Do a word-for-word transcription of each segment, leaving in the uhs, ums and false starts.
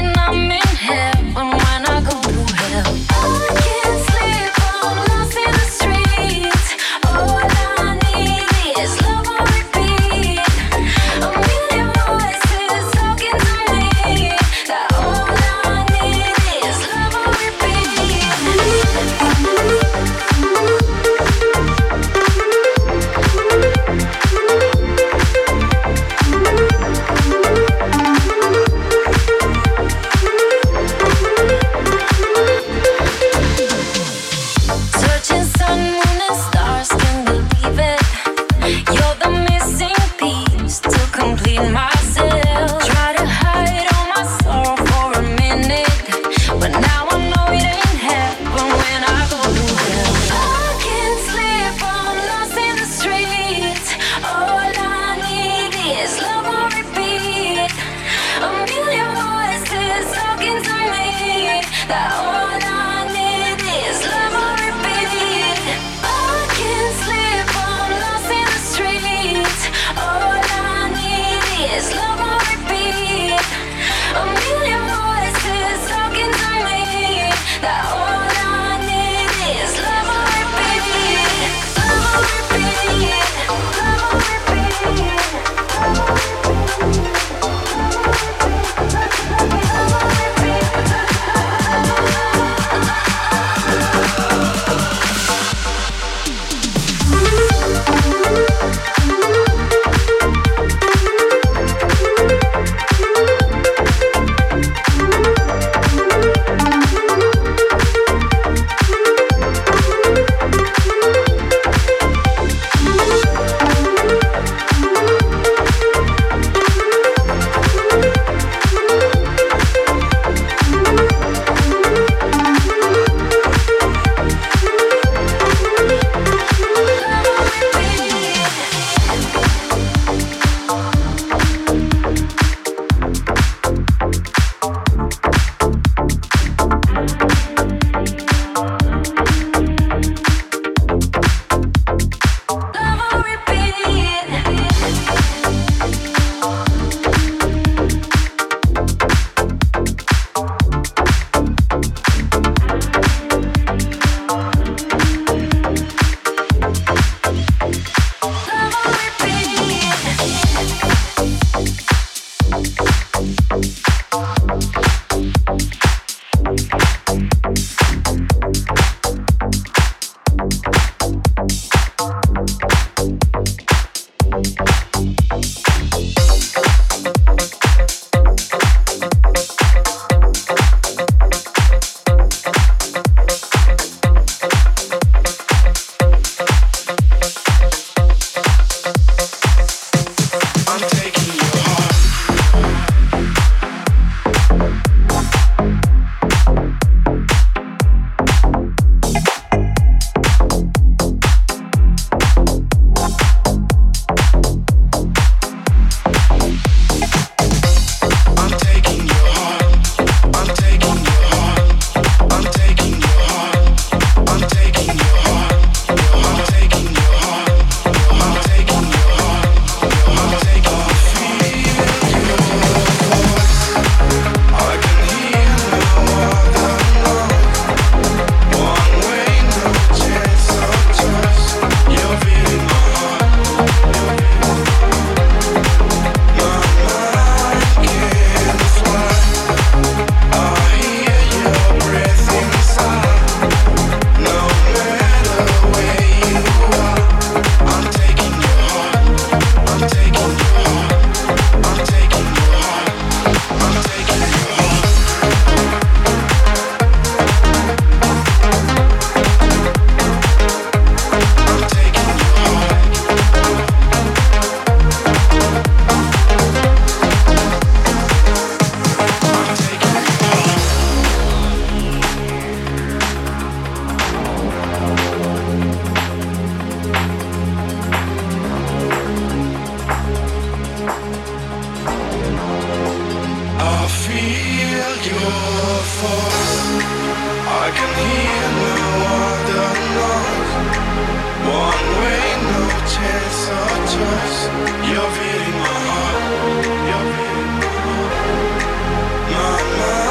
You're beating my heart. You're beating my heart. My mind.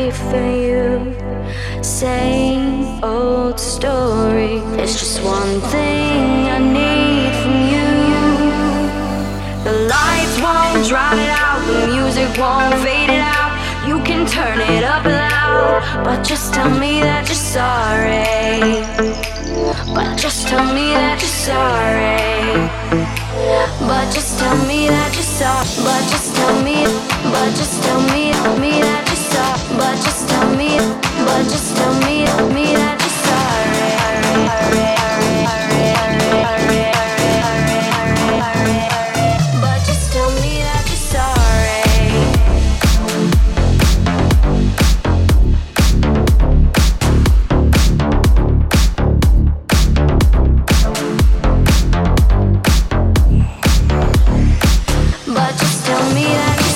for you. Same old story. There's just one thing I need from you. The lights won't drown it out, the music won't fade it out. You can turn it up loud, but just tell me that you're sorry. But just tell me that you're sorry. But just tell me that you're sorry. But just tell me. But just tell me, me that you're sorry. But just tell me. But just tell me, me that you're sorry. But just tell me that you're sorry. But just tell me that you're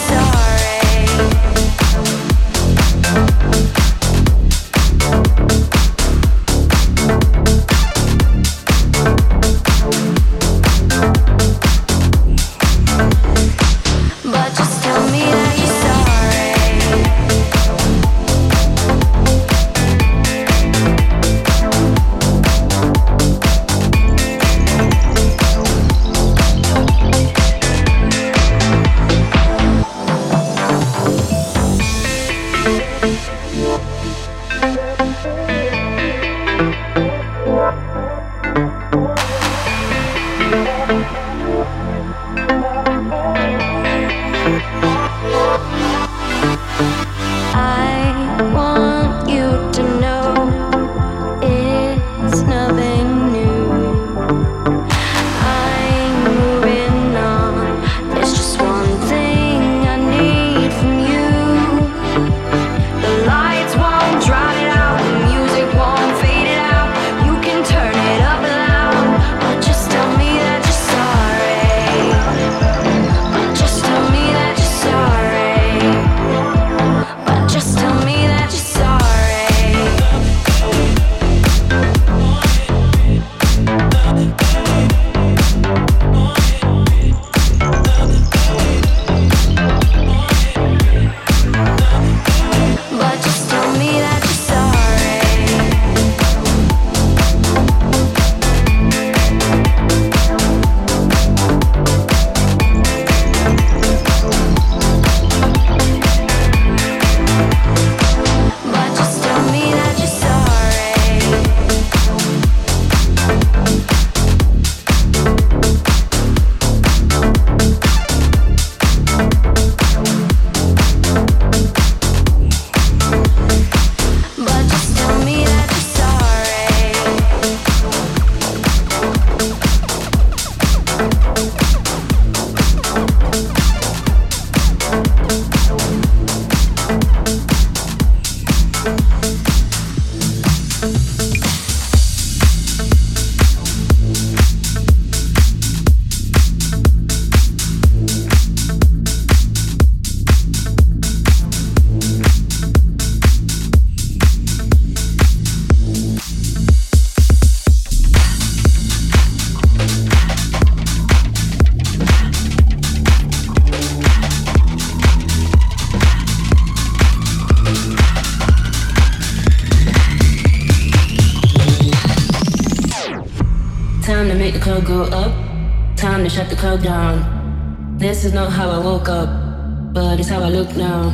go up, time to shut the club down. This is not how I woke up, but it's how I look now.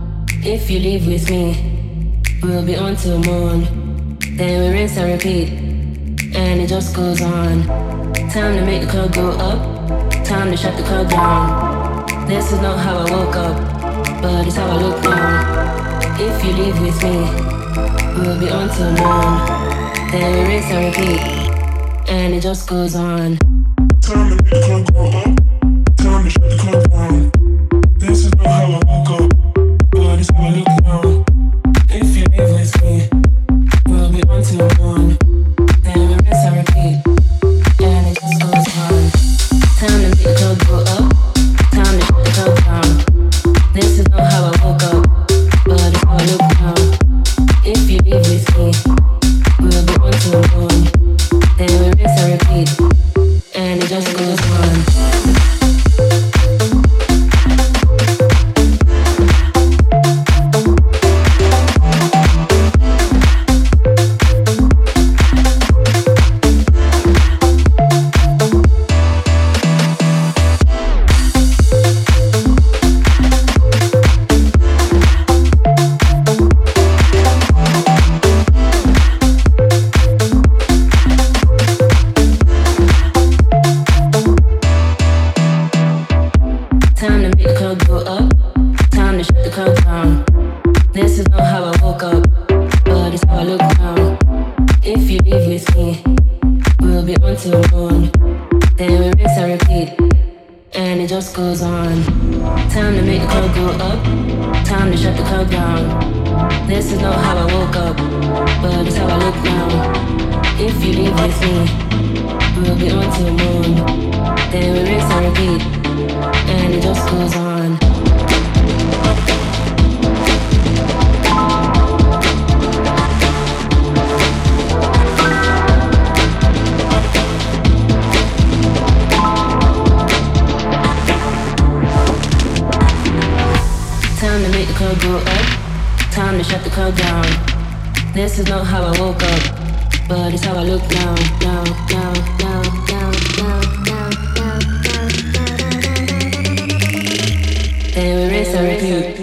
If you leave with me, we'll be on till morn. Then we rinse and repeat, and it just goes on. Time to make the club go up, time to shut the club down. This is not how I woke up, but it's how I look now. If you leave with me, we'll be on till morn. Then we rinse and repeat, and it just goes on. Time to make the club go up, time to shut the club down. This is not how I woke up, but it's how I look now. If you live with me, we'll be on till morn. Then we rinse and repeat, and it just goes on. Time to make the club go up, time to shut the club down. This is not how I woke up, but it's how I look now. If you live with me, we'll be on till morn. Then we rinse and repeat, and it just goes on. go up, time to shut the club down. This is not how I woke up, but it's how I look now. If you leave with me, we'll be on till moon. Then we rinse and repeat, and it just goes on. Time to make the club go up, time to shut the club down. This is not how I woke up, but it's how I look now, now, now, now, now, now, now, now, now. Then we rinse and repeat.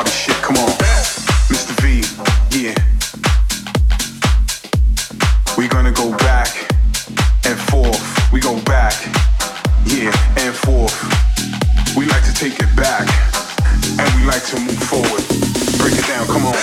party shit, come on. Mister V, yeah. We gonna go back and forth. We go back, yeah, and forth. We like to take it back, and we like to move forward. Break it down, come on.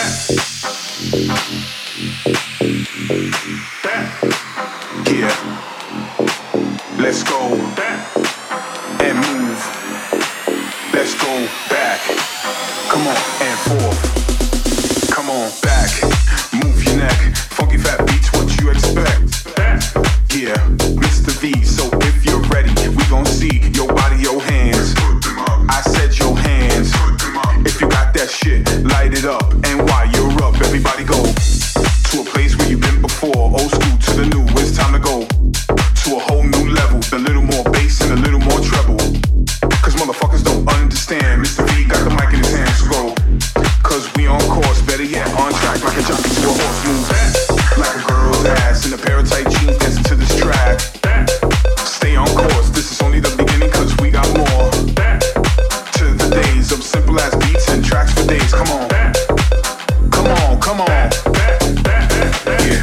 Yeah. Let's go and move. Let's go back. Come on, and forth. Come on, back. Move your neck. Funky fat beats, what you expect? Yeah, Mister V, so if you're ready, we gon' see your body, your hands. I said your hands. If you got that shit, light it up. And while you're up, everybody go to a place where you've been before. Old school to the new, it's time to go to a whole new level. A little more bass and a little more treble. Cause motherfuckers don't understand. Mister V got the mic in his hands, so go. Cause we on course, better yet, on track like a jockey to a horse move. Like a girl's ass in a pair of tight jeans dancing to this track. Stay on course, this is only the beginning cause we got more. To the days of simple ass beats and tracks for days, come on. Come on, come on. Yeah.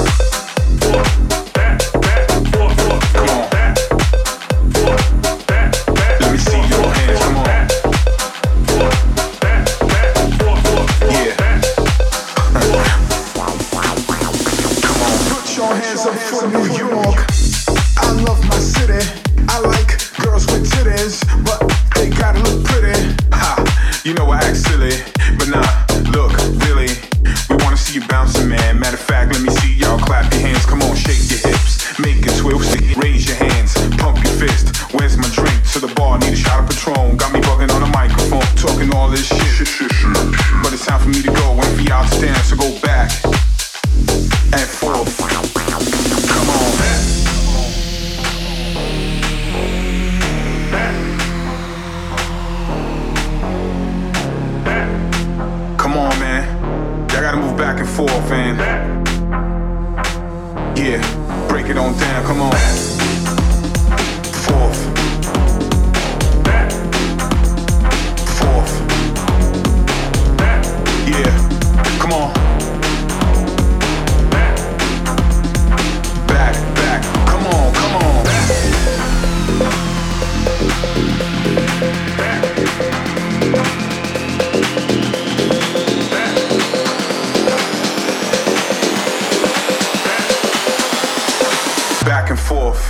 Come on. Let me see your hands, come on. Yeah. Come on. Put your hands up for New York. I love my city. I like girls with titties, but they gotta look pretty. Ha, you know I act silly, but nah, look, really, we wanna see you bouncing, man. Matter of fact, let me see y'all clap your hands. Come on, shake your hips, make it twist, raise your hands, pump your fist. Where's my drink? To the bar, need a shot of Patron. Got me bugging on the microphone, talking all this shit. But it's time for me to go, and for y'all to dance, so go back and forth. Come on. Come on, man. Y'all gotta move back and forth, man. Yeah, break it on down, come on. Forth. Forth. Yeah, come on. Back, back, come on, come on. Back and forth.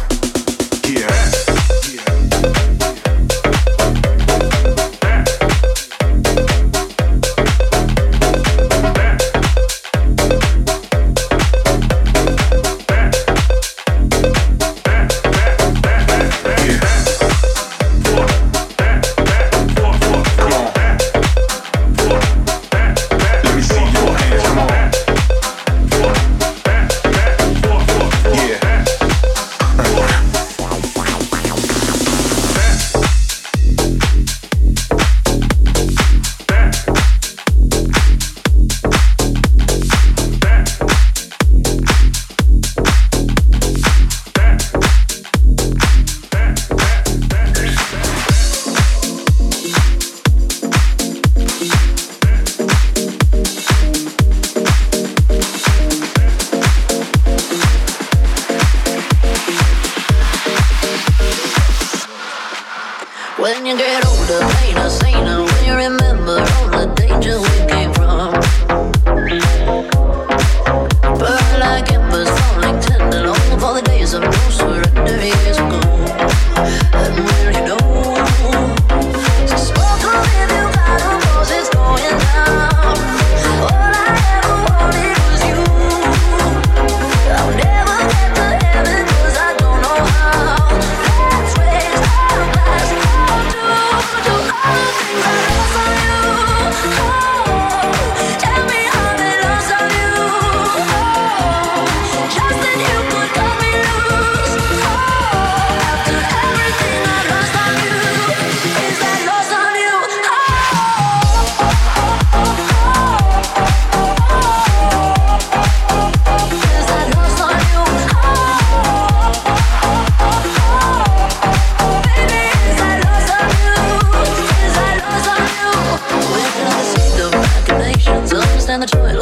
and the joy.